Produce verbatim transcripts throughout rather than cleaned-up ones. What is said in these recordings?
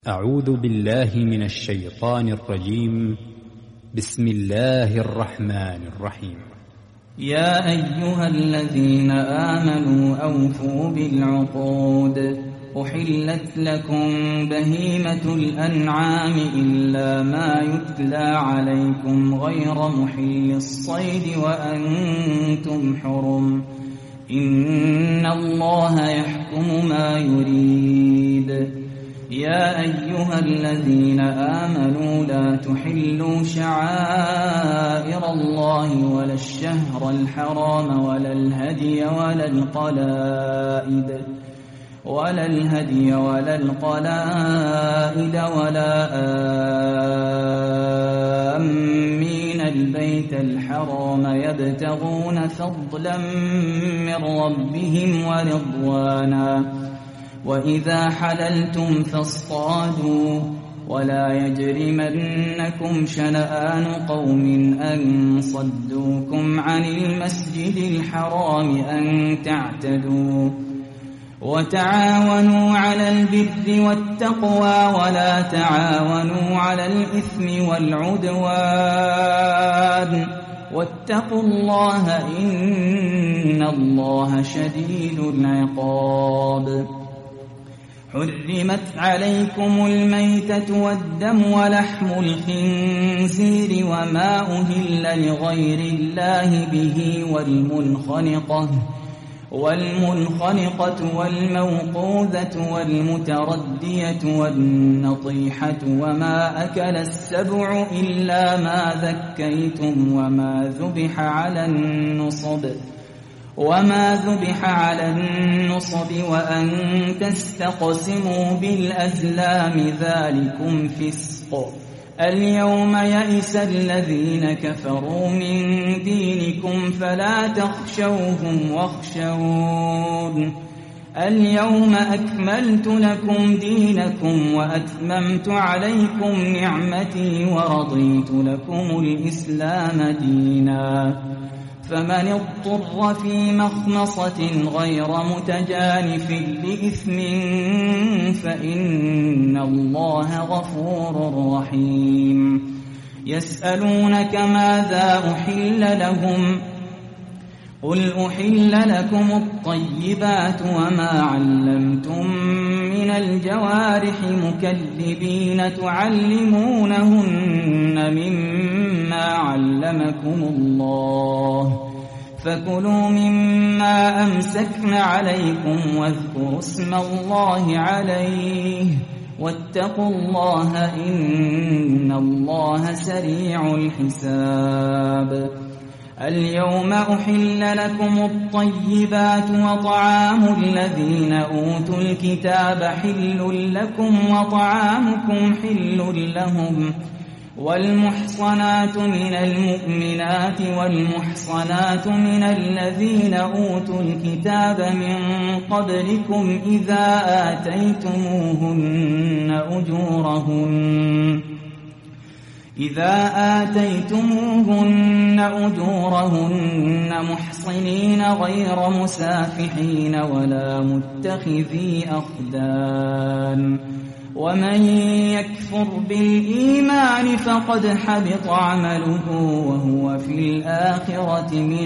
أعوذ بالله من الشيطان الرجيم. بسم الله الرحمن الرحيم. يا أيها الذين آمنوا أوفوا بالعقود. أحلت لكم بهيمة الأنعام إلا ما يتلى عليكم غير محل الصيد وأنتم حرم. إن الله يحكم ما يريد. يا أيها الذين آمنوا لا تحلوا شعائر الله ولا الشهر الحرام ولا الهدي ولا القلائد ولا الهدي ولا القلائد ولا آمين البيت الحرام يبتغون فضلا من ربهم ورضوانا. وإذا حللتم فاصطادوا ولا يجرمنكم شنآن قوم أن صدوكم عن المسجد الحرام أن تعتدوا. وتعاونوا على البر والتقوى ولا تعاونوا على الإثم والعدوان واتقوا الله إن الله شديد العقاب. حرمت عليكم الميتة والدم ولحم الخنزير وما أهل لغير الله به والمنخنقة والمنخنقة والموقوذة والمتردية والنطيحة وما أكل السبع إلا ما ذكيتم وما ذبح على النصب وما ذبح على النصب وأن تستقسموا بالأزلام ذلكم فسق. اليوم يئس الذين كفروا من دينكم فلا تخشوهم واخشون. اليوم أكملت لكم دينكم وأتممت عليكم نعمتي ورضيت لكم الإسلام دينا. فمن اضطر في مخمصة غير متجانف لإثم فإن الله غفور رحيم. يسألونك ماذا أحل لهم قل أحل لكم الطيبات وما علمتم من الجوارح مكلبين تعلمونهن مما علمكم الله فكلوا مما أمسكن عليكم واذكروا اسم الله عليه واتقوا الله إن الله سريع الحساب. اليوم أحل لكم الطيبات وطعام الذين أوتوا الكتاب حل لكم وطعامكم حل لهم. والمحصنات من المؤمنات والمحصنات من الذين أوتوا الكتاب من قبلكم إذا آتيتموهن أجورهن إذا آتيتموهن أجورهن محصنين غير مسافحين ولا متخذي أخدان. ومن يكفر بالإيمان فقد حبط عمله وهو في الآخرة من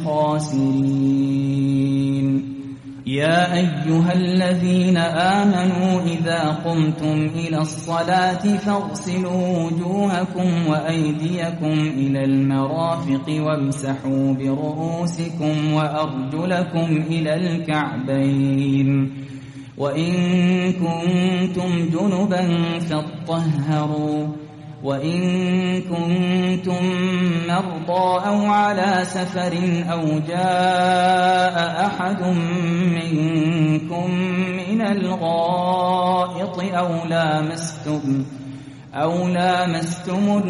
الخاسرين. يا أيها الذين آمنوا إذا قمتم إلى الصلاة فاغسلوا وجوهكم وأيديكم إلى المرافق وامسحوا برؤوسكم وأرجلكم إلى الكعبين. وإن كنتم جنبا فاطهروا وإن كنتم مرضى أو على سفر أو جاء أحد منكم من الغائط أو لامستم أو لامستم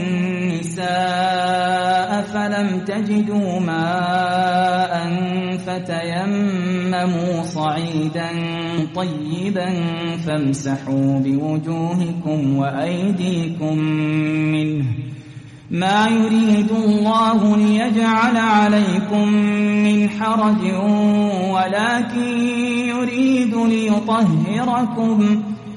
النساء فلم تجدوا ماء فتيمموا صعيدا طيبا فامسحوا بوجوهكم وأيديكم منه ما يريد الله ليجعل عليكم من حرج ولكن يريد ليطهركم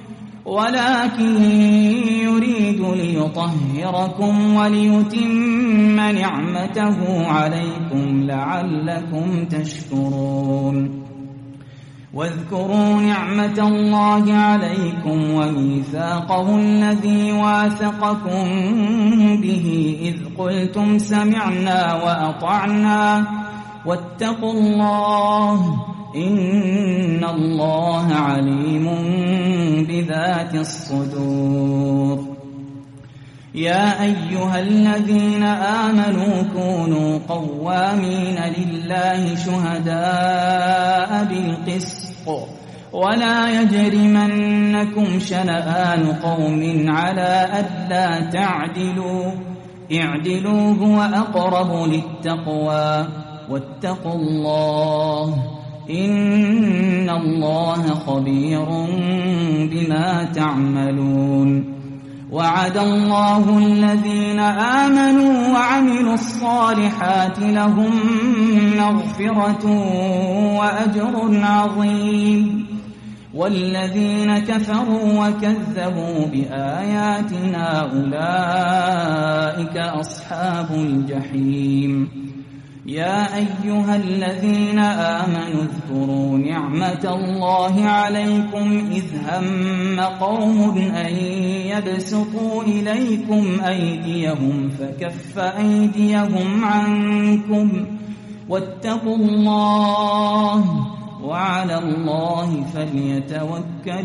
ولكن يريد ليطهركم وليتم نعمته عليكم لعلكم تشكرون. واذكروا نعمة الله عليكم وميثاقه الذي واثقكم به إذ قلتم سمعنا وأطعنا واتقوا الله إن الله عليم بذات الصدور. يا أيها الذين آمنوا كونوا قوامين لله شهداء بالقسط ولا يجرمنكم شنآن قوم على ألا تعدلوا اعدلوا هو أقرب للتقوى واتقوا الله إن الله خبير بما تعملون. وعد الله الذين آمنوا وعملوا الصالحات لهم مغفرة وأجر عظيم. والذين كفروا وكذبوا بآياتنا أولئك أصحاب الجحيم. يا أيها الذين آمنوا اذكروا نعمة الله عليكم إذ هم قوم أن يبسطوا إليكم أيديهم فكف أيديهم عنكم واتقوا الله وعلى الله فليتوكل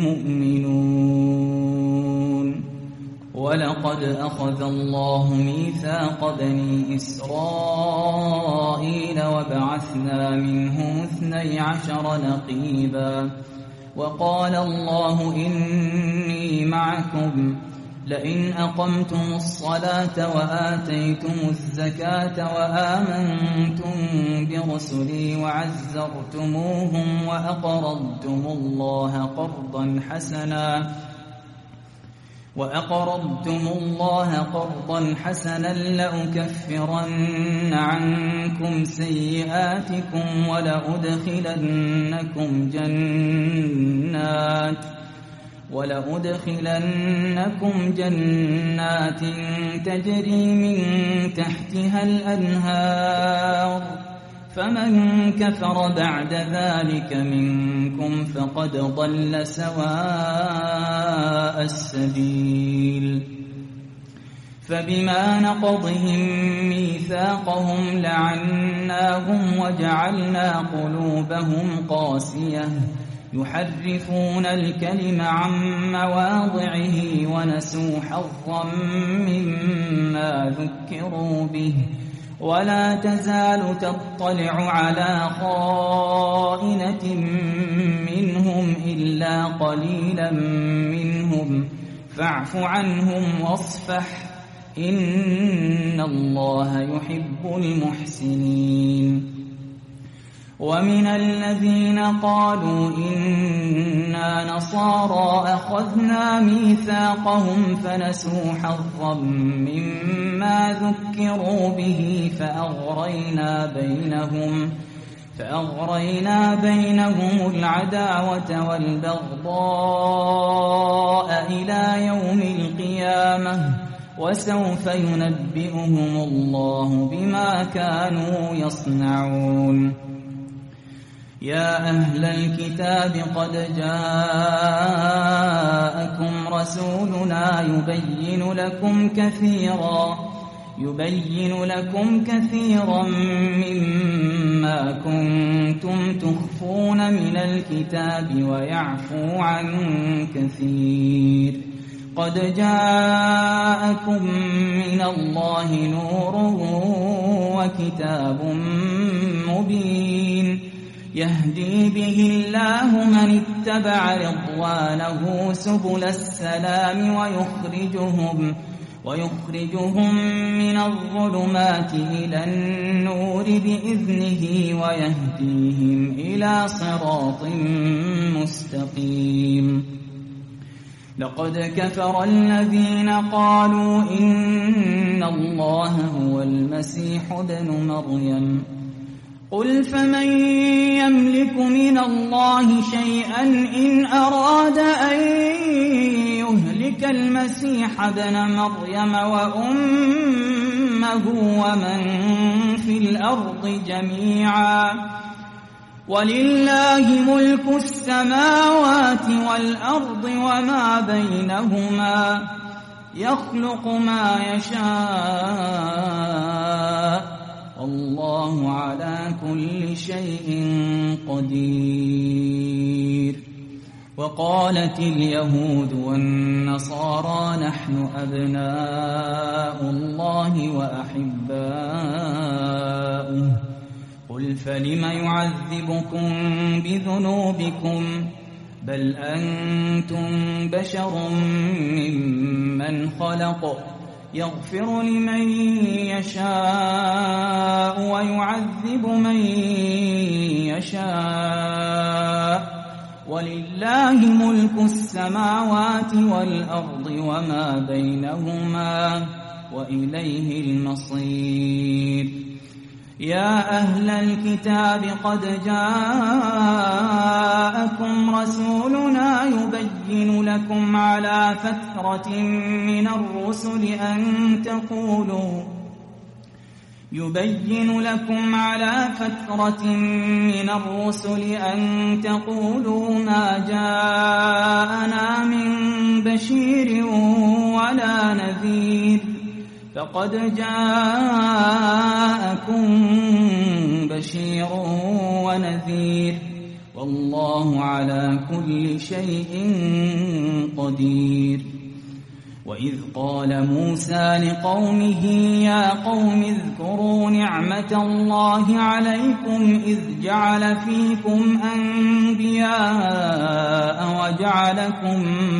المؤمنون. ولقد أخذ الله ميثاق بني إسرائيل وبعثنا منهم اثني عشر نقيبا وقال الله إني معكم لئن أقمتم الصلاة وآتيتم الزكاة وآمنتم برسلي وعزرتموهم وأقرضتم الله قرضا حسنا وأقرضتم الله قرضا حسنا لأكفرن عنكم سيئاتكم ولأدخلنكم جنات ولأدخلنكم جنات تجري من تحتها الأنهار فمن كفر بعد ذلك منكم فقد ضل سواء السبيل. فبما نقضهم ميثاقهم لعناهم وجعلنا قلوبهم قاسية يحرفون الكلم عن مواضعه ونسوا حظا مما ذكروا به ولا تزال تطلع على خائنة منهم إلا قليلا منهم فاعف عنهم واصفح إن الله يحب المحسنين. ومن الذين قالوا إنا نصارى أخذنا ميثاقهم فنسوا حظا مما ذكروا به فأغرينا بينهم فأغرينا بينهم العداوة والبغضاء إلى يوم القيامة وسوف ينبئهم الله بما كانوا يصنعون. يا أهل الكتاب قد جاءكم رسولنا يبين لكم كثيرا يبين لكم كثيرا مما كنتم تخفون من الكتاب ويعفو عن كثير. قد جاءكم من الله نور وكتاب مبين يهدي به الله من اتبع رضوانه سبل السلام ويخرجهم ويخرجهم من الظلمات إلى النور بإذنه ويهديهم إلى صراط مستقيم. لقد كفر الذين قالوا إن الله هو المسيح ابن مريم قل فمن يملك من الله شيئا إن أراد أن يهلك المسيح ابن مريم وأمه ومن في الأرض جميعا ولله ملك السماوات والأرض وما بينهما يخلق ما يشاء والله على كل شيء قدير. وقالت اليهود والنصارى نحن أبناء الله وأحباؤه قل فلم يعذبكم بذنوبكم بل أنتم بشر ممن خلق يغفر لمن يشاء ويعذب من يشاء ولله ملك السماوات والأرض وما بينهما وإليه المصير. يا أهل الكتاب قد جاءكم رسولنا يبين لكم على فترة من الرسل أن تقولوا يبين لكم على فترة من الرسل أن تقولوا ما جاءنا من بشير ولا نذير فقد جاءكم بشير ونذير والله على كل شيء قدير. وإذ قال موسى لقومه يا قوم اذكروا نعمة الله عليكم إذ جعل فيكم أنبياء وجعلكم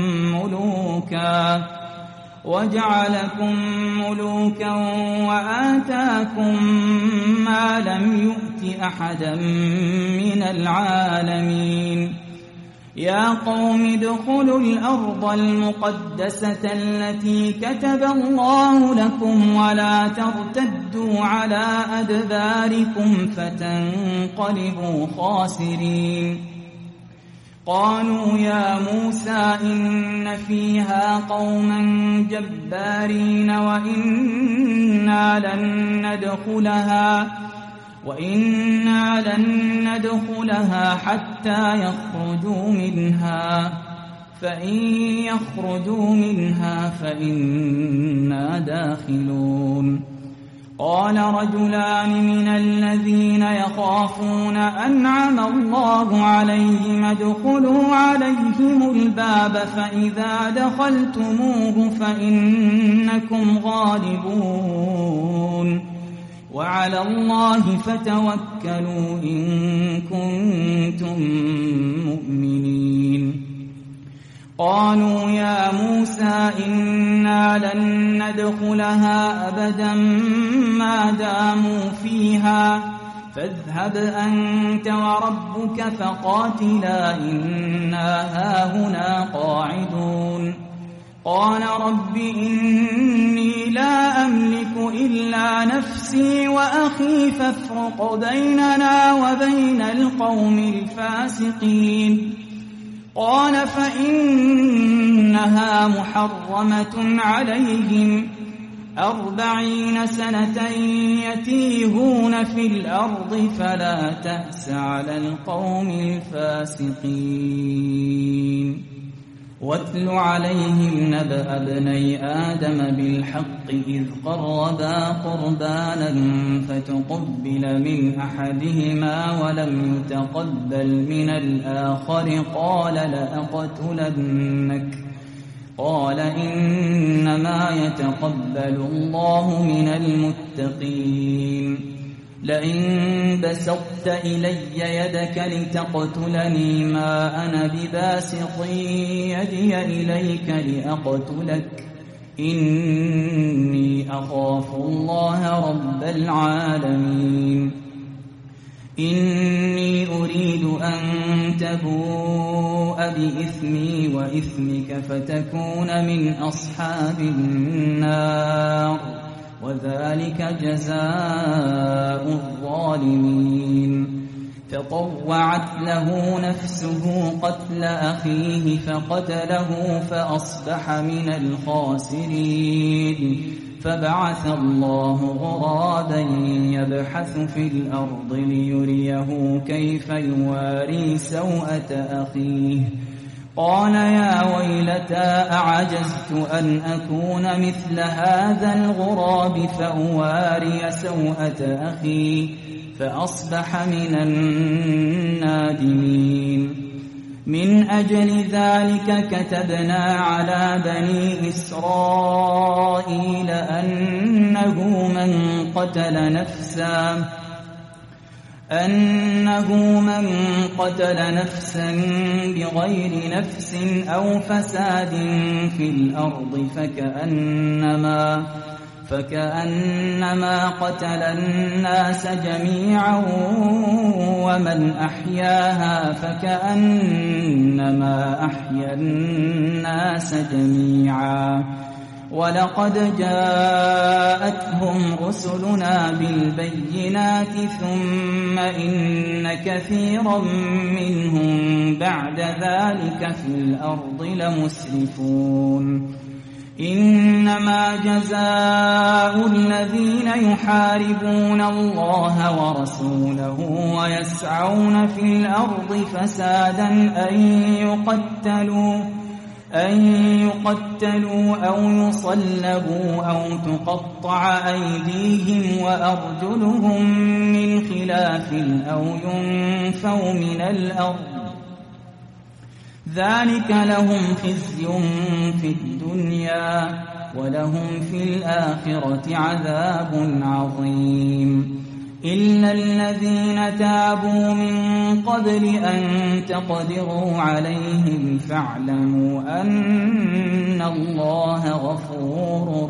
ملوكا وجعلكم ملوكا وآتاكم ما لم يؤت أحدا من العالمين. يا قوم ادخلوا الأرض المقدسة التي كتب الله لكم ولا ترتدوا على أدباركم فتنقلبوا خاسرين. قالوا يا موسى إن فيها قوما جبارين وإنا لن ندخلها وإنا لن ندخلها حتى يخرجوا منها فإن يخرجوا منها فإنا داخلون. قال رجلان من الذين يخافون أنعم الله عليهم ادخلوا عليهم الباب فإذا دخلتموه فإنكم غالبون وعلى الله فتوكلوا إن كنتم مؤمنين. قالوا يا موسى إنا لن ندخلها أبدا ما داموا فيها فاذهب أنت وربك فقاتلا إنا هاهنا قاعدون. قال رب إني لا أملك إلا نفسي وأخي فافرق بيننا وبين القوم الفاسقين. قال فإنها محرمة عليهم أربعين سنة يتيهون في الأرض فلا تأس على القوم الفاسقين. واتل عليهم نبأ ابني آدم بالحق إذ قربا قربانا فتقبل من أحدهما ولم يتقبل من الآخر قال لأقتلنك قال إنما يتقبل الله من المتقين. لئن بسطت إلي يدك لتقتلني ما أنا بباسط يدي إليك لأقتلك إني أخاف الله رب العالمين. إني أريد أن تبوء بإثمي وإثمك فتكون من أصحاب النار وذلك جزاء الظالمين. فطوعت له نفسه قتل أخيه فقتله فأصبح من الخاسرين. فبعث الله غرابا يبحث في الأرض ليريه كيف يواري سوءة أخيه قال يا ويلتى أعجزت أن أكون مثل هذا الغراب فأواري سوءة أخي فأصبح من النادمين. من أجل ذلك كتبنا على بني إسرائيل أنه من قتل نفسا أنه من قتل نفسا بغير نفس أو فساد في الأرض فكأنما فكأنما قتل الناس جميعا ومن أحياها فكأنما أحيا الناس جميعا. ولقد جاءتهم رسلنا بالبينات ثم إن كثيرا منهم بعد ذلك في الأرض لمسرفون. إنما جزاء الذين يحاربون الله ورسوله ويسعون في الأرض فسادا أن يقتلوا أن يقتلوا أو يصلبوا أو تقطع أيديهم وأرجلهم من خلاف أو ينفوا من الأرض ذلك لهم خزي في الدنيا ولهم في الآخرة عذاب عظيم. إلا الذين تابوا من قبل أن تقدروا عليهم فاعلموا أن الله غفور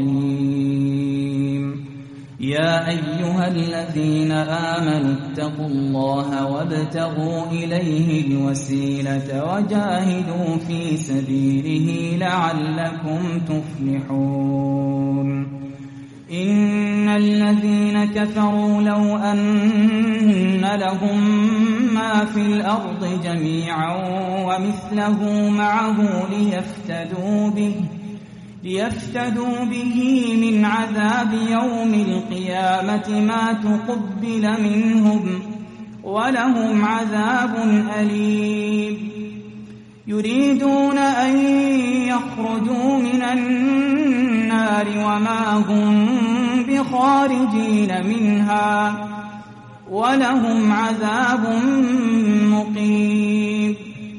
رحيم. يا أيها الذين آمنوا اتقوا الله وابتغوا إليه الوسيلة وجاهدوا في سبيله لعلكم تفلحون. إن الذين كفروا لو أن لهم ما في الأرض جميعا ومثله معه ليفتدوا به ليفتدوا به من عذاب يوم القيامة ما تقبل منهم ولهم عذاب أليم. يريدون أن يخرجوا من النار وما هم بخارجين منها ولهم عذاب مقيم.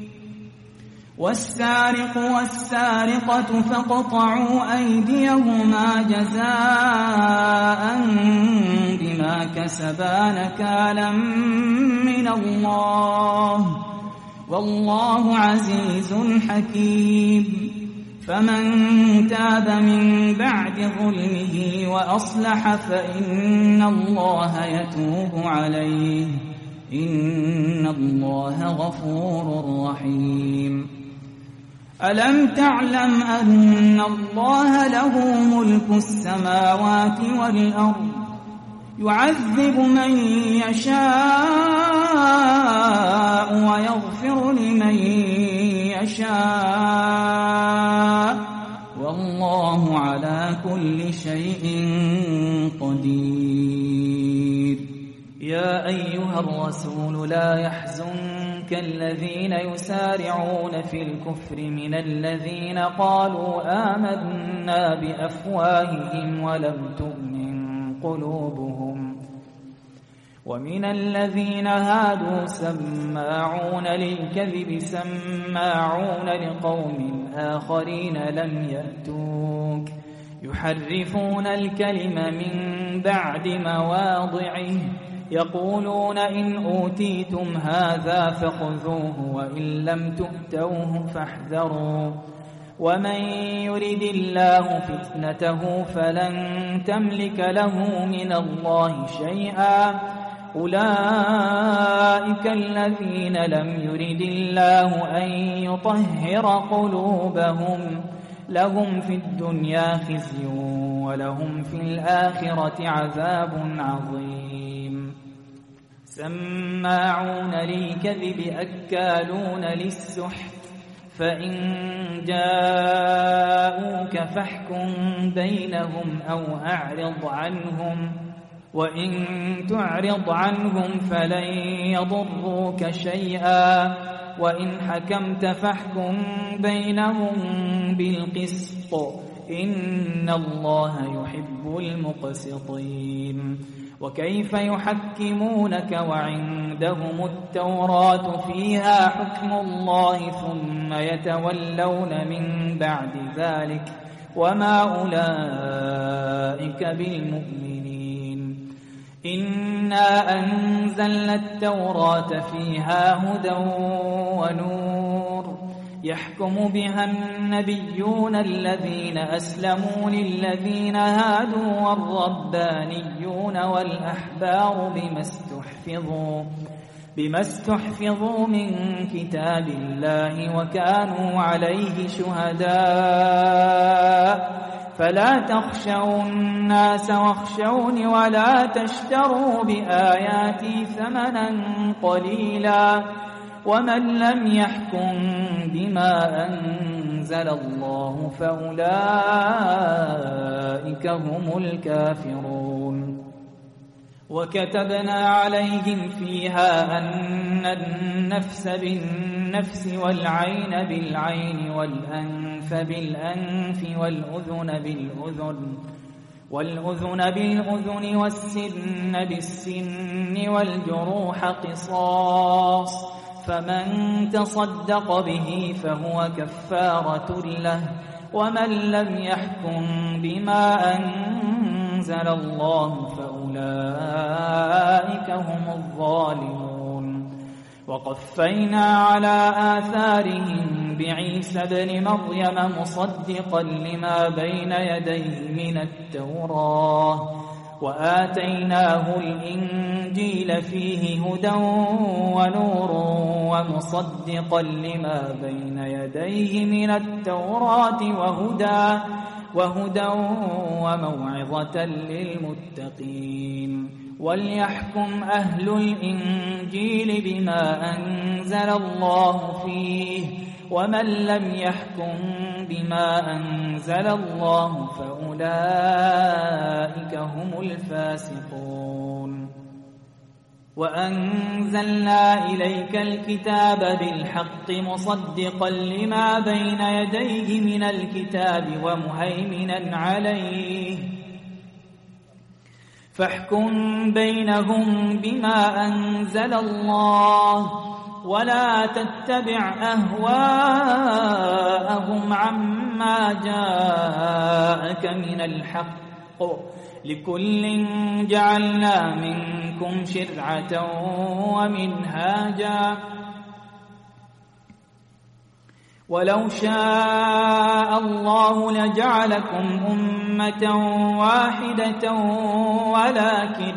والسارق والسارقة فاقطعوا أيديهما جزاء بما كسبا نكالا من الله والله عزيز حكيم. فمن تاب من بعد ظلمه وأصلح فإن الله يتوب عليه إن الله غفور رحيم. ألم تعلم أن الله له ملك السماوات والأرض يعذب من يشاء ويغفر لمن يشاء والله على كل شيء قدير. يا أيها الرسول لا يحزنك الذين يسارعون في الكفر من الذين قالوا آمنا بأفواههم ولم تؤمن قلوبهم ومن الذين هادوا سماعون للكذب سماعون لقوم آخرين لم يأتوك يحرفون الكلم من بعد مواضعه يقولون إن أوتيتم هذا فخذوه وإن لم تؤتوه فاحذروا ومن يرد الله فتنته فلن تملك له من الله شيئا أولئك الذين لم يرد الله أن يطهر قلوبهم لهم في الدنيا خزي ولهم في الآخرة عذاب عظيم سماعون للكذب أكالون للسحت فإن جاءوك فاحكم بينهم أو أعرض عنهم وإن تعرض عنهم فلن يضروك شيئا وإن حكمت فاحكم بينهم بالقسط إن الله يحب المقسطين وكيف يحكمونك وعندهم التوراة فيها حكم الله ثم يتولون من بعد ذلك وما أولئك بالمؤمنين إنا أنزلنا التوراة فيها هدى ونور يحكم بها النبيون الذين أسلموا للذين هادوا والربانيون والأحبار بما استحفظوا بما استحفظوا من كتاب الله وكانوا عليه شهداء فلا تخشوا الناس واخشوني ولا تشتروا بآياتي ثمنا قليلا ومن لم يحكم بما أنزل الله فأولئك هم الكافرون وكتبنا عليهم فيها أن النفس بالنفس والعين بالعين والأنف بالأنف والأذن بالأذن والأذن بالأذن والسن بالسن والجروح قصاص فمن تصدق به فهو كفارة له ومن لم يحكم بما أنزل الله فأولئك هم الظالمون وقفينا على آثارهم بعيسى ابن مريم مصدقا لما بين يديه من التوراة وآتيناه الإنجيل فيه هدى ونور ومصدقا لما بين يديه من التوراة وهدى وهدى وموعظة للمتقين وليحكم أهل الإنجيل بما أنزل الله فيه ومن لم يحكم بما أنزل الله فأولئك هم الفاسقون وأنزلنا إليك الكتاب بالحق مصدقا لما بين يديه من الكتاب ومهيمنا عليه فاحكم بينهم بما أنزل الله ولا تتبع أهواءهم عما جاءك من الحق لكل جعلنا منكم شرعة ومنهاجا ولو شاء الله لجعلكم أمة واحدة ولكن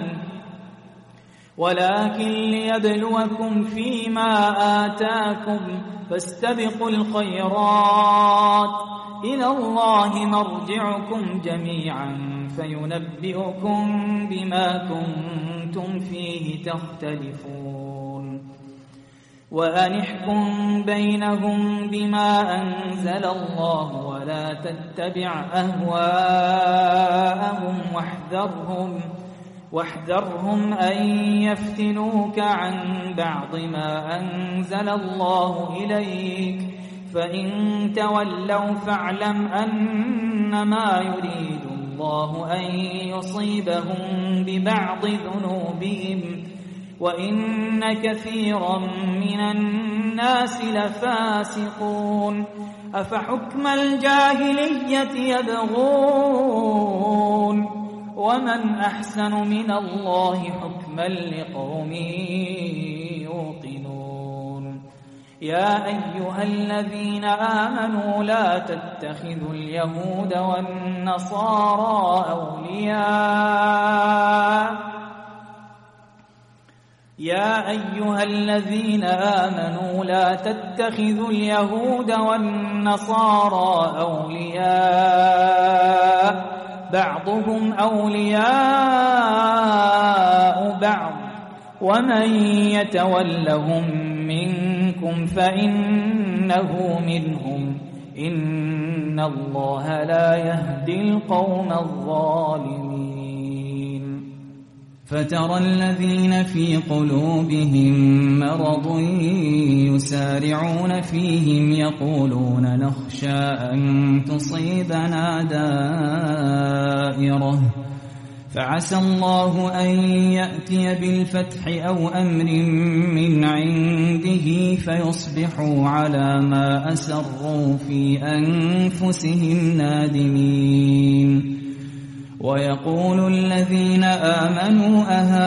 ولكن ليبلوكم فيما آتاكم فاستبقوا الخيرات إلى الله مرجعكم جميعا فينبئكم بما كنتم فيه تختلفون وأن احكم بينهم بما أنزل الله ولا تتبع أهواءهم واحذرهم واحذرهم أن يفتنوك عن بعض ما أنزل الله إليك فإن تولوا فاعلم أنما يريد الله أن يصيبهم ببعض ذنوبهم وإن كثيرا من الناس لفاسقون أفحكم الجاهلية يبغون ومن أحسن من الله حكما لقوم يوقنون يا أيها الذين آمنوا لا تتخذوا اليهود والنصارى أولياء يا أيها الذين آمنوا لا تتخذوا اليهود والنصارى أولياء بعضهم أولياء بعض ومن يتولهم منكم فإنه منهم إن الله لا يهدي القوم الظالمين. فترى الذين في قلوبهم مرض يسارعون فيهم يقولون نخشى أن تصيبنا دائرة فعسى الله أن يأتي بالفتح أو أمر من عنده فيصبحوا على ما أسروا في أنفسهم نادمين. ويقول الذين آمنوا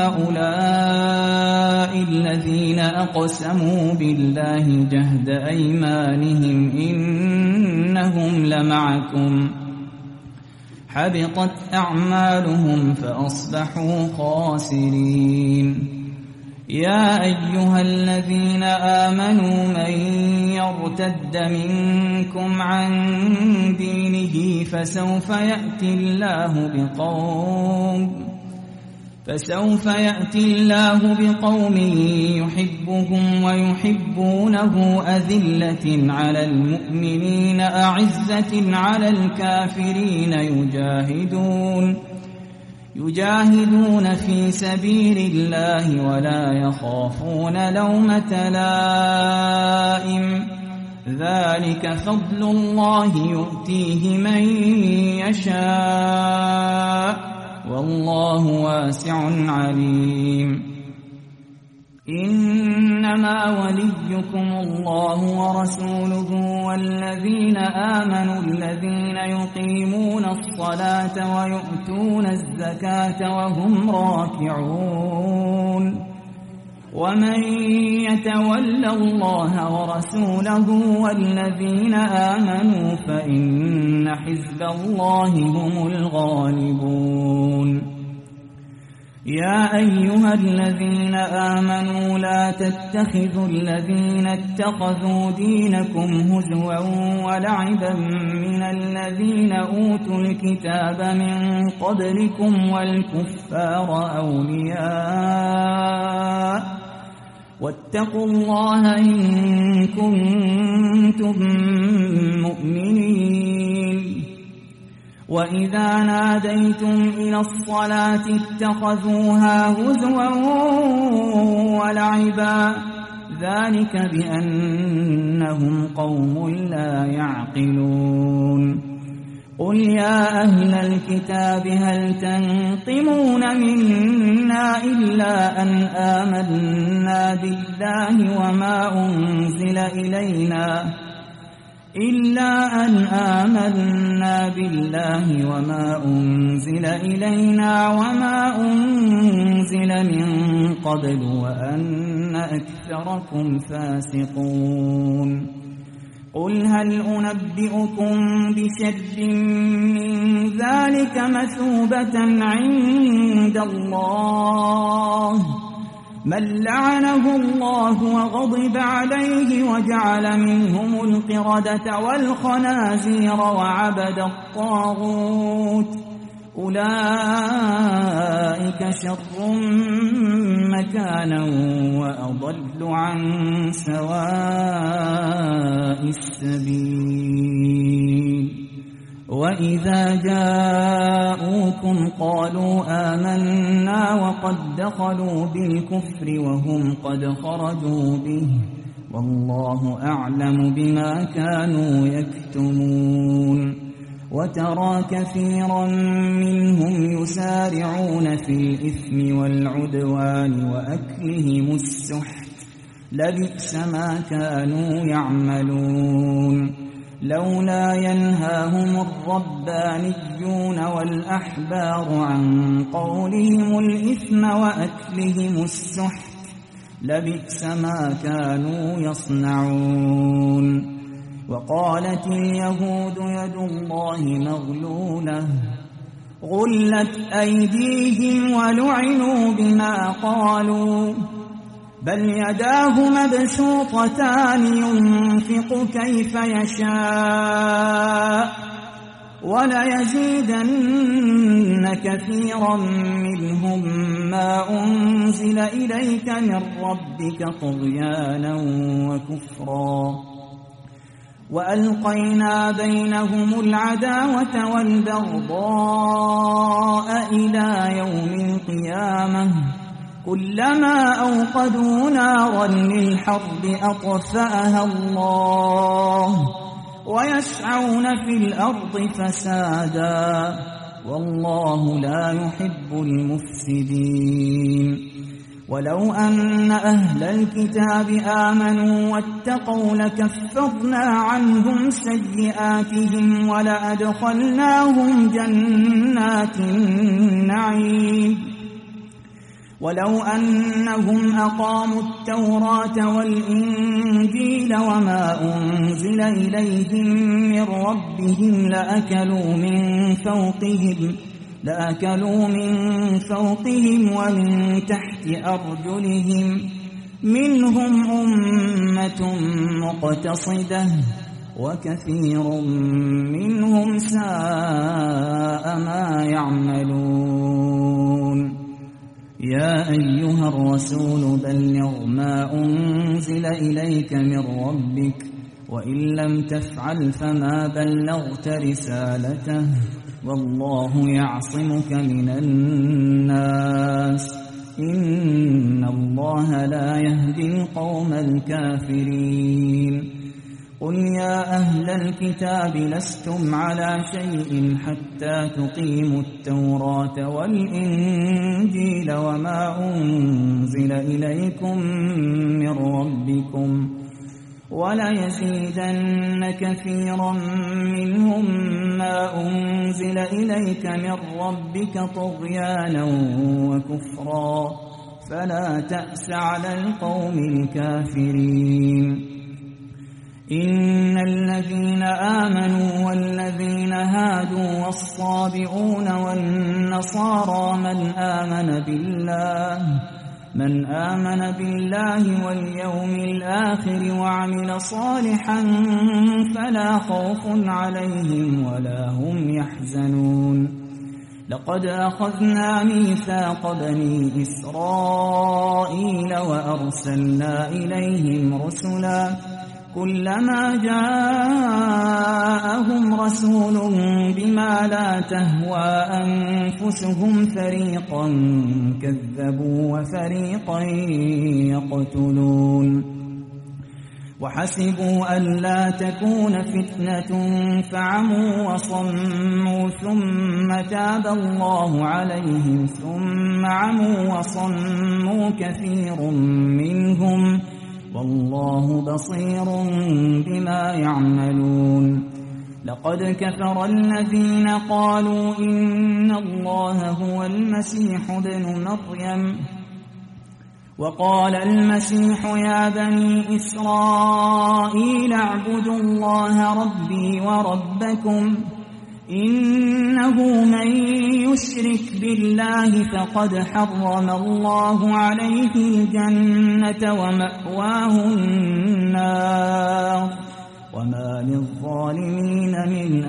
أهؤلاء الذين أقسموا بالله جهد أيمانهم إنهم لمعكم حبطت أعمالهم فأصبحوا خاسرين. يا أيها الذين آمنوا من يرتد منكم عن دينه فسوف يأتي الله بقوم فسوف يأتي الله بقوم يحبهم ويحبونه أذلة على المؤمنين أعزة على الكافرين يجاهدون يجاهدون في سبيل الله ولا يخافون لومة لائم ذلك فضل الله يؤتيه من يشاء والله واسع عليم. إنما وليكم الله ورسوله والذين آمنوا الذين يقيمون الصلاة ويؤتون الزكاة وهم راكعون ومن يتول الله ورسوله والذين آمنوا فإن حزب الله هم الغالبون. يا أيها الذين آمنوا لا تتخذوا الذين اتخذوا دينكم هزوا ولعبا من الذين أوتوا الكتاب من قبلكم والكفار أولياء واتقوا الله إن كنتم مؤمنين. وإذا ناديتم إلى الصلاة اتخذوها هزوا ولعبا ذلك بأنهم قوم لا يعقلون. قل يا أهل الكتاب هل تنقمون منا إلا أن آمنا بالله وما أنزل إلينا إلا أن آمنا بالله وما أنزل إلينا وما أنزل من قبل وأن أكثركم فاسقون. قل هل أنبئكم بشر من ذلك مثوبة عند الله من لعنه الله وغضب عليه وجعل منهم القردة والخنازير وعبد الطاغوت أولئك شر مكانا وأضل عن سواء السبيل. وإذا جاءوكم قالوا آمنا وقد دخلوا بالكفر وهم قد خرجوا به والله أعلم بما كانوا يكتمون. وترى كثيرا منهم يسارعون في الإثم والعدوان وأكلهم السحت لبئس ما كانوا يعملون. لولا ينهاهم الربانيون والأحبار عن قولهم الإثم وأكلهم السحت لبئس ما كانوا يصنعون. وقالت اليهود يد الله مغلولة غلت أيديهم ولعنوا بما قالوا بل يداه مبسوطتان ينفق كيف يشاء وليزيدن كثيرا منهم ما أنزل إليك من ربك طغيانا وكفرا وألقينا بينهم العداوة والبغضاء إلى يوم القيامة كلما أوقدوا نارا للحرب أطفأها الله ويسعون في الأرض فسادا والله لا يحب المفسدين ولو أن أهل الكتاب آمنوا واتقوا لكفرنا عنهم سيئاتهم ولأدخلناهم جنات النعيم ولو أنهم أقاموا التوراة والإنجيل وما أنزل إليهم من ربهم لأكلوا من فوقهم لأكلوا من فوقهم ومن تحت أرجلهم منهم أمة مقتصدة وكثير منهم ساء ما يعملون يا أيها الرسول بلغ ما أنزل إليك من ربك وإن لم تفعل فما بلغت رسالته والله يعصمك من الناس إن الله لا يهدي القوم الكافرين قل يا أهل الكتاب لستم على شيء حتى تقيموا التوراة والإنجيل وما أنزل إليكم من ربكم وليزيدن كثيرا منهم ما أنزل إليك من ربك طغيانا وكفرا فلا تأس على القوم الكافرين إن الذين آمنوا والذين هادوا والصابئون والنصارى من آمن بالله من آمن بالله واليوم الآخر وعمل صالحا فلا خوف عليهم ولا هم يحزنون لقد أخذنا ميثاق بني إسرائيل وأرسلنا إليهم رسلا كلما جاءهم رسول بما لا تهوى أنفسهم فريقا كذبوا وفريقا يقتلون وحسبوا ألا تكون فتنة فعموا وصموا ثم تاب الله عليهم ثم عموا وصموا كثير منهم والله بصير بما يعملون لقد كفر الذين قالوا إن الله هو المسيح ابن مريم وقال المسيح يا بني إسرائيل اعبدوا الله ربي وربكم إنه من يشرك بالله فقد حرم الله عليه الجنة ومأواه النار وما للظالمين من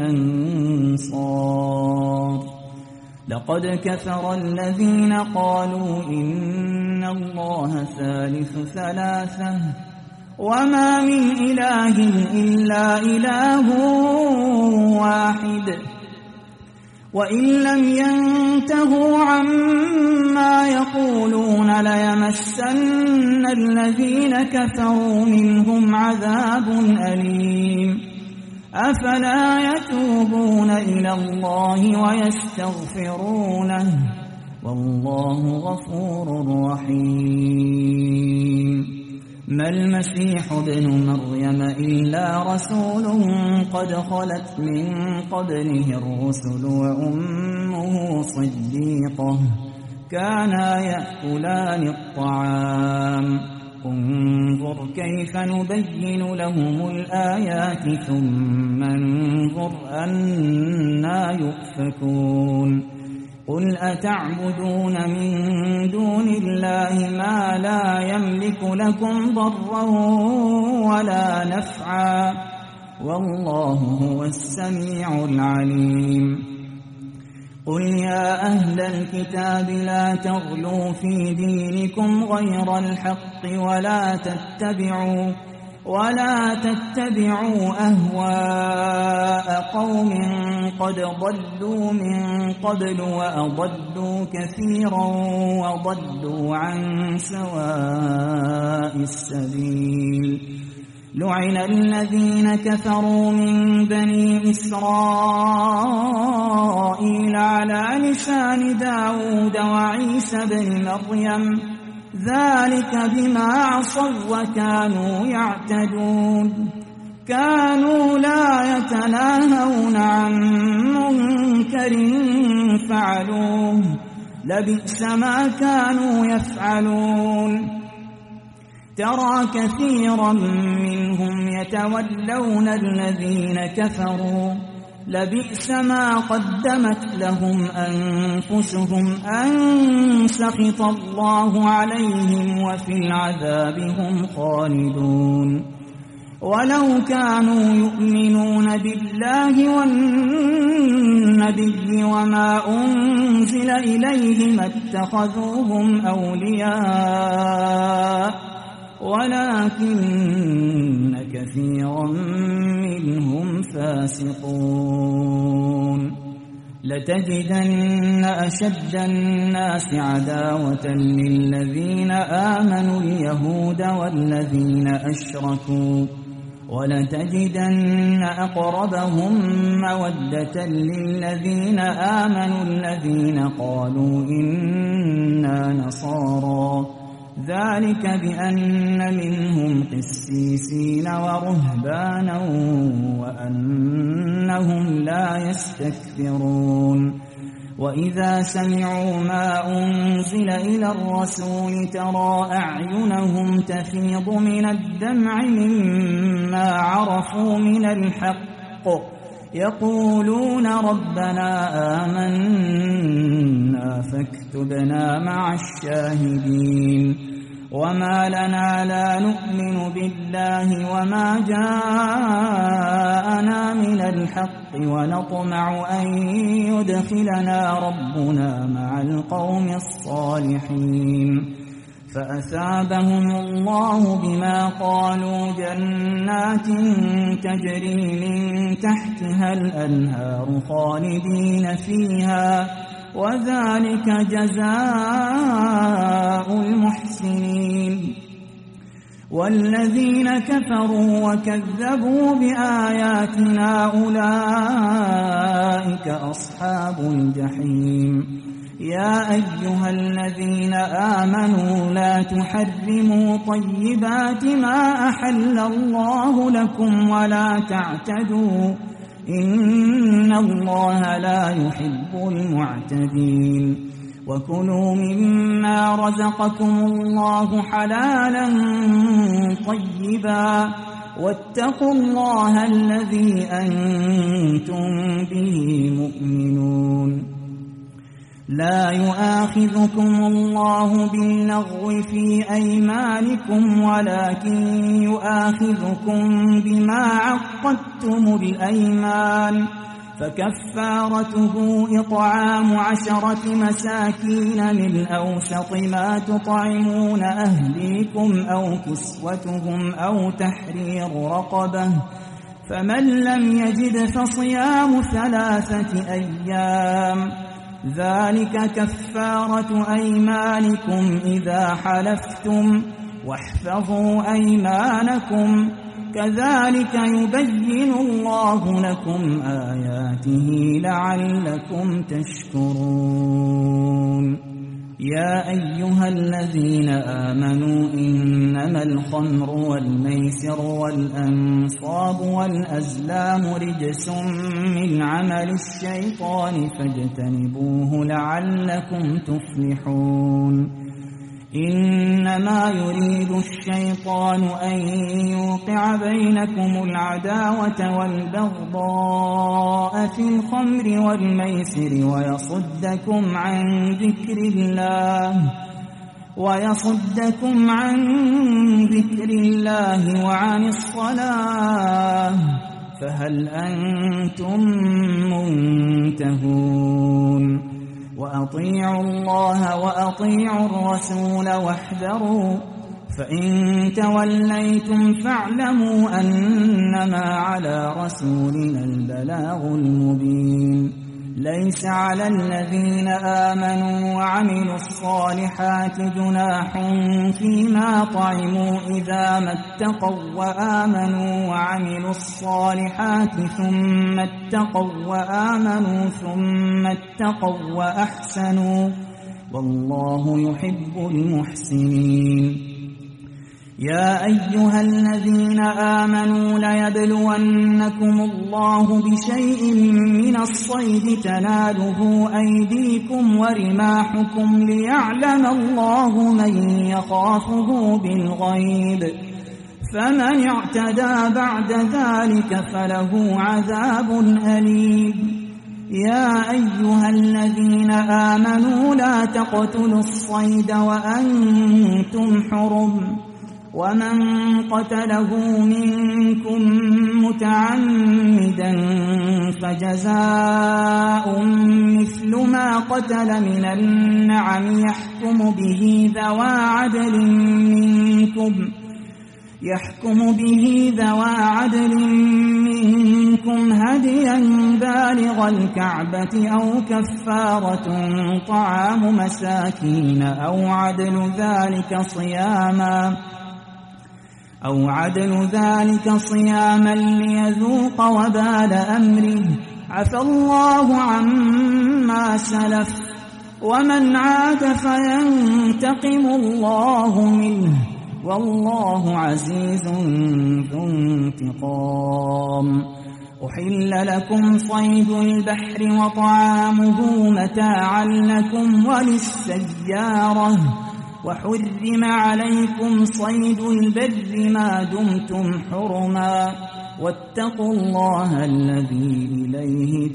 أنصار لقد كفر الذين قالوا إن الله ثالث ثلاثة وما من إله إلا إله واحد وإن لم ينتهوا عما يقولون ليمسن الذين كفروا منهم عذاب أليم أفلا يتوبون إلى الله ويستغفرونه والله غفور رحيم ما المسيح ابن مريم إلا رسول قد خلت من قبله الرسل وأمه صديقة كانا يأكلان الطعام انظر كيف نبين لهم الآيات ثم انظر أنا يؤفكون قل أتعبدون من دون الله ما لا يملك لكم ضرا ولا نفعا والله هو السميع العليم قل يا أهل الكتاب لا تغلوا في دينكم غير الحق ولا تتبعوا ولا تتبعوا أهواء قوم قد ضلوا من قبل وأضلوا كثيرا وضلوا عن سواء السبيل لعن الذين كفروا من بني إسرائيل على لسان داود وعيسى بن مريم ذلك بما عصوا وكانوا يعتدون كانوا لا يتناهون عن منكر فعلوه لبئس ما كانوا يفعلون ترى كثيرا منهم يتولون الذين كفروا لبئس ما قدمت لهم أنفسهم أن سخط الله عليهم وفي العذاب هم خالدون ولو كانوا يؤمنون بالله والنبي وما أنزل إليه ما اتخذوهم أولياء ولكن كثيرا منهم فاسقون لتجدن أشد الناس عداوة للذين آمنوا اليهود والذين أشركوا ولتجدن أقربهم مودة للذين آمنوا الذين قالوا إنا نصارى ذلك بأن منهم قسيسين ورهبانا وأنهم لا يستكبرون وإذا سمعوا ما أنزل إلى الرسول ترى أعينهم تفيض من الدمع مما عرفوا من الحق يقولون ربنا آمنا فاكتبنا مع الشاهدين وما لنا لا نؤمن بالله وما جاءنا من الحق ونطمع أن يدخلنا ربنا مع القوم الصالحين فأثابهم الله بما قالوا جنات تجري من تحتها الأنهار خالدين فيها وذلك جزاء المحسنين والذين كفروا وكذبوا بآياتنا أولئك أصحاب الجحيم يا أيها الذين آمنوا لا تحرموا طيبات ما أحل الله لكم ولا تعتدوا إن الله لا يحب المعتدين وكلوا مما رزقكم الله حلالا طيبا واتقوا الله الذي أنتم به مؤمنون لا يؤاخذكم الله باللغو في أيمانكم ولكن يؤاخذكم بما عقدتم الأيمان فكفارته إطعام عشرة مساكين من أوسط ما تطعمون أهليكم أو كسوتهم أو تحرير رقبة فمن لم يجد فصيام ثلاثة أيام ذلك كفارة أيمانكم إذا حلفتم واحفظوا أيمانكم كذلك يبين الله لكم آياته لعلكم تشكرون يا أيها الذين آمنوا إنما الخمر والميسر والأنصاب والأزلام رجس من عمل الشيطان فاجتنبوه لعلكم تفلحون إنما يريد الشيطان أن يوقع بينكم العداوة والبغضاء في الخمر والميسر ويصدكم عن ذكر الله ويصدكم عن ذكر الله وعن الصلاة فهل أنتم منتهون وأطيعوا الله وأطيعوا الرسول واحذروا فإن توليتم فاعلموا أنما على رسولنا البلاغ المبين ليس على الذين آمنوا وعملوا الصالحات جناح فيما طعموا إذا ما اتقوا وآمنوا وعملوا الصالحات ثم اتقوا وآمنوا ثم اتقوا وأحسنوا والله يحب المحسنين يا أيها الذين آمنوا ليبلونكم الله بشيء من الصيد تناله أيديكم ورماحكم ليعلم الله من يخافه بالغيب فمن اعتدى بعد ذلك فله عذاب أليم يا أيها الذين آمنوا لا تقتلوا الصيد وأنتم حرم ومن قتله منكم متعمدا فجزاء مثل ما قتل من النعم يحكم به ذوى عدل منكم يحكم به ذوى عدل منكم هديا بالغ الكعبة أو كفارة طعام مساكين أو عدل ذلك صياما أو عدل ذلك صياما ليذوق وبال أمره عفى الله عما سلف ومن عاد فينتقم الله منه والله عزيز ذو انتقام أحل لكم صيد البحر وطعامه متاعا لكم وللسيارة وحرم عليكم صيد البر ما دمتم حرما واتقوا الله الذي إليه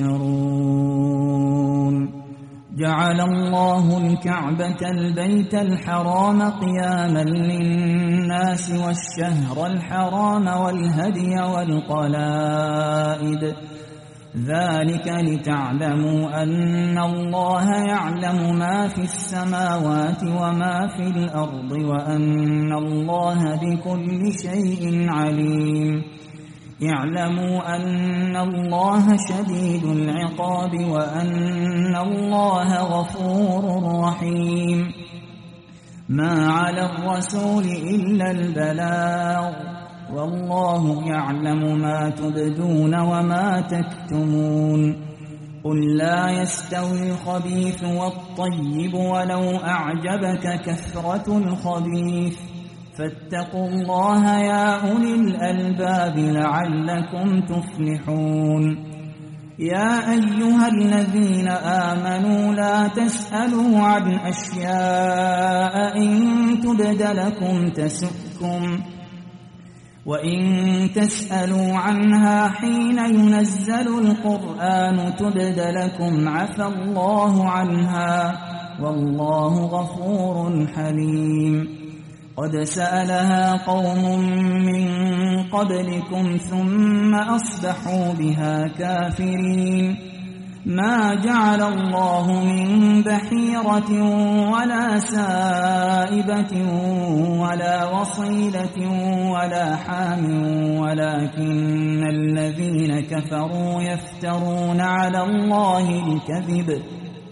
تحشرون جعل الله الكعبة البيت الحرام قياما للناس والشهر الحرام والهدي والقلائد ذلك لتعلموا أن الله يعلم ما في السماوات وما في الأرض وأن الله بكل شيء عليم اعلموا أن الله شديد العقاب وأن الله غفور رحيم ما على الرسول إلا البلاغ والله يعلم ما تبدون وما تكتمون قل لا يستوي الخبيث والطيب ولو أعجبك كثرة الخبيث فاتقوا الله يا أولي الألباب لعلكم تفلحون يا أيها الذين آمنوا لا تسألوا عن أشياء إن تبد لكم تسؤكم وإن تسألوا عنها حين ينزل القرآن تبد لكم عفى الله عنها والله غفور حليم قد سألها قوم من قبلكم ثم أصبحوا بها كافرين ما جعل الله من بحيرة ولا سائبة ولا وصيلة ولا حام ولكن الذين كفروا يفترون على الله الكذب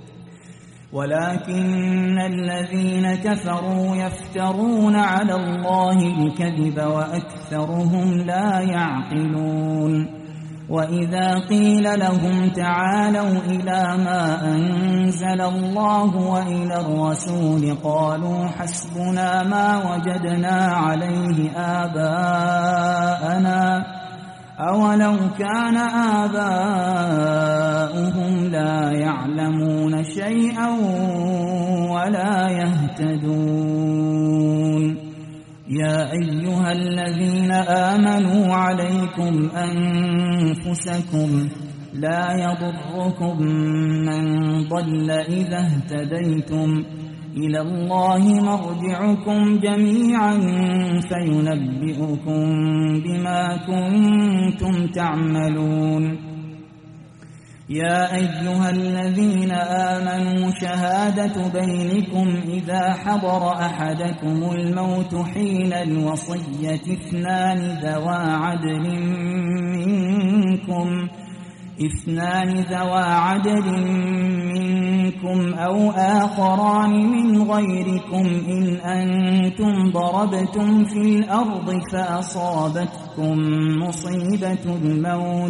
ولكن الذين كفروا يفترون على الله الكذب وأكثرهم لا يعقلون وإذا قيل لهم تعالوا إلى ما أنزل الله وإلى الرسول قالوا حسبنا ما وجدنا عليه آباءنا أولو كان آباؤهم لا يعلمون شيئا فلا يهتدون. يا أيها الذين آمنوا عليكم أنفسكم لا يضركم من ضل إذا اهتديتم إلى الله مرجعكم جميعا فينبئكم بما كنتم تعملون. يا أيها الذين آمنوا شهادة بينكم إذا حضر أحدكم الموت حين الوصية اثنان ذوى عدل منكم اثنان ذوى عدل منكم أو آخران من غيركم إن أنتم ضربتم في الأرض فأصابتكم مصيبة الموت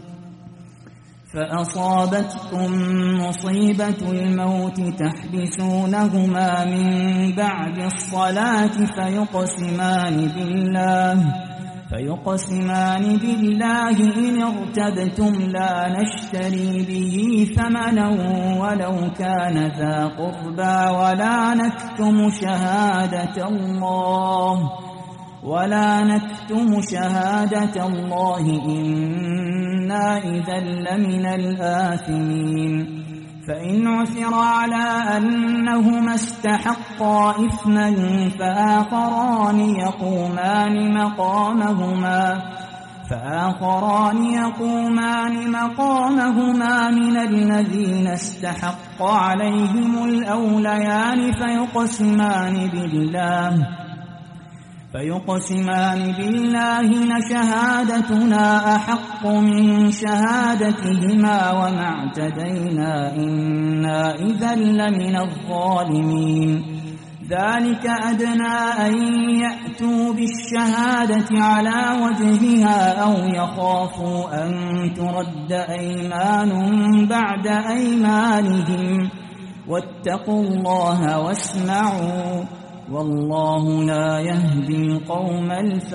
فأصابتكم مصيبة الموت تحبسونهما من بعد الصلاة فيقسمان بالله فيقسمان بالله إن ارتبتم لا نشتري به ثمنا ولو كان ذا قربى ولا نكتم شهادة الله ولا نكتم شهادة الله إنا إذا لمن الآثمين. فإن عثر على أنهما استحقا إثما فآخران يقومان مقامهما فآخران يقومان مقامهما من الذين استحق عليهم الأوليان فيقسمان بالله فيقسمان بالله لشهادتنا أحق من شهادتهما وما اعتدينا إنا إذا لمن الظالمين. ذلك أدنى أن يأتوا بالشهادة على وجهها أو يخافوا أن ترد أيمان بعد أيمانهم واتقوا الله واسمعوا والله لا يهدي القوم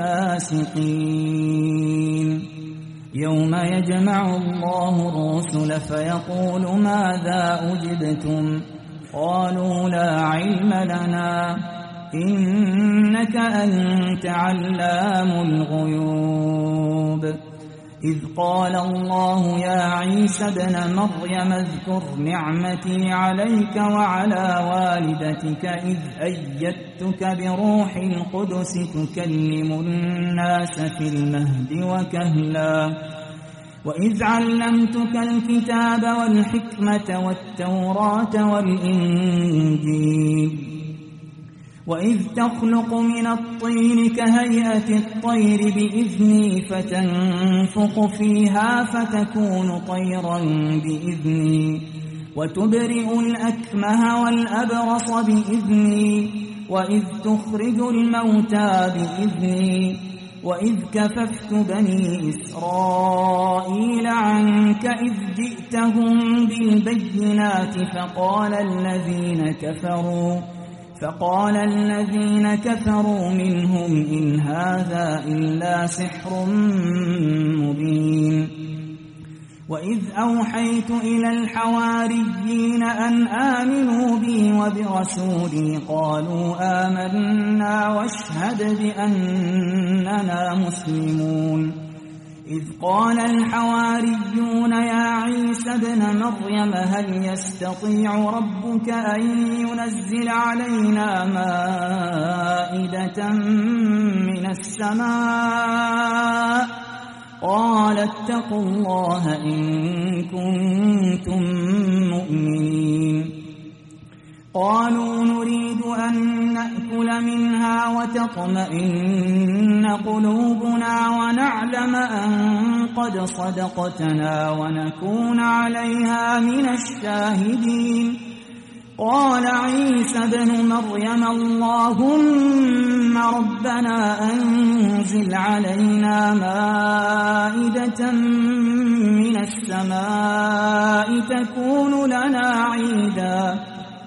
الفاسقين. يوم يجمع الله الرسل فيقول ماذا أجبتم قالوا لا علم لنا إنك أنت علام الغيوب. إذ قال الله يا عيسى ابن مريم اذكر نعمتي عليك وعلى والدتك إذ أيدتك بروح القدس تكلم الناس في المهد وكهلا وإذ علمتك الكتاب والحكمة والتوراة والإنجيل وإذ تخلق من الطين كهيئة الطير بإذني فتنفخ فيها فتكون طيرا بإذني وتبرئ الأكمه والأبرص بإذني وإذ تخرج الموتى بإذني وإذ كففت بني إسرائيل عنك إذ جئتهم بالبينات فقال الذين كفروا فقال الذين كفروا منهم إن هذا إلا سحر مبين. وإذ أوحيت إلى الحواريين أن آمنوا بي وبرسولي قالوا آمنا واشهد بأننا مسلمون. إذ قال الحواريون يا عيسى ابن مريم هل يستطيع ربك أن ينزل علينا مائدة من السماء قال اتقوا الله إن كنتم مؤمنين. قالوا نريد أن نأكل منها وتطمئن قلوبنا ونعلم أن قد صدقتنا ونكون عليها من الشاهدين. قال عيسى ابن مريم اللهم ربنا أنزل علينا مائدة من السماء تكون لنا عيداً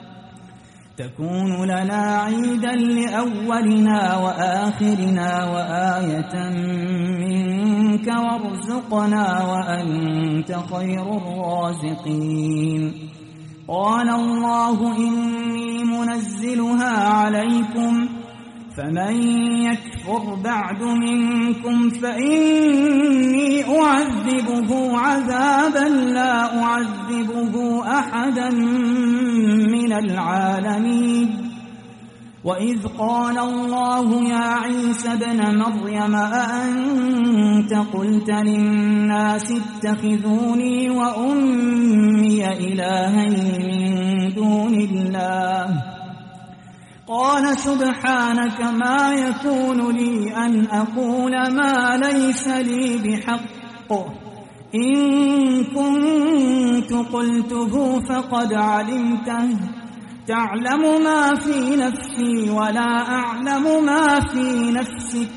تكون لنا عيدا لأولنا وآخرنا وآية منك وارزقنا وأنت خير الرازقين. قال الله إني منزلها عليكم فمن يكفر بعد منكم فإني أعذبه عذابا لا أعذبه أحدا من العالمين وإذ قال الله يا عيسى ابن مريم أأنت قلت للناس اتخذوني وأمي إلهين من دون الله قال سبحانك ما يكون لي أن أقول ما ليس لي بحق إن كنت قلته فقد علمته تعلم ما في نفسي ولا أعلم ما في نفسك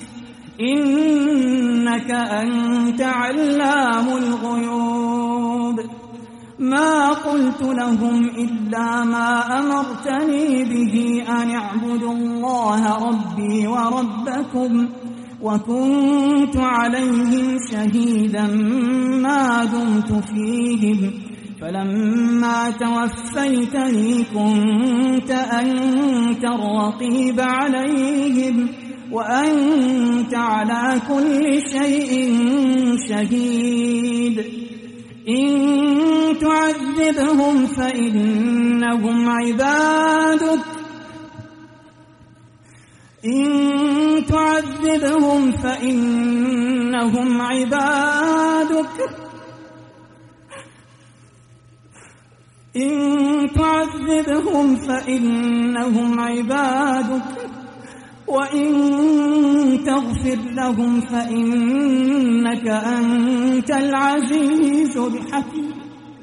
إنك أنت علام الغيوب ما قلت لهم إلا ما أمرتني به أن اعبدوا الله ربي وربكم وكنت عليهم شهيدا ما دمت فيهم فلما توفيتني كنت أنت الرقيب عليهم وأنت على كل شيء شهيد إن تعذبهم فإنهم عبادك إن تعذبهم فإنهم عبادك إن تعذبهم فإنهم عبادك وإن تغفر لهم فإنك أنت العزيز الحكيم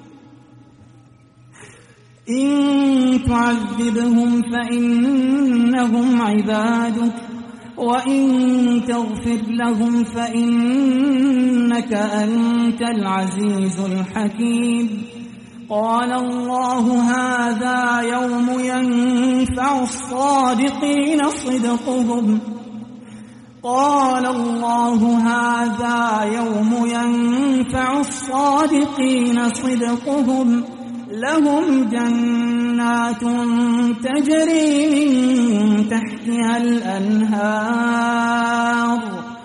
إن تعذبهم فإنهم عبادك وإن تغفر لهم فإنك أنت العزيز الحكيم قال الله هذا يوم ينفع الصادقين صدقهم قال الله هذا يوم ينفع الصادقين صدقهم لهم جنات تجري من تحتها الأنهار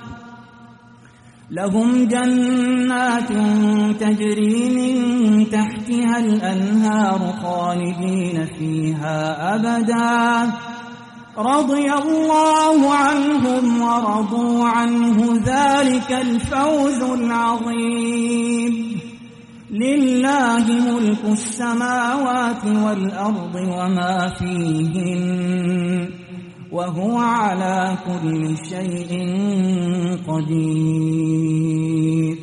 لهم جنات تجري من تحتها الأنهار خالدين فيها أبدا رضي الله عنهم ورضوا عنه ذلك الفوز العظيم لله ملك السماوات والأرض وما فيهن وهو على كل شيء قدير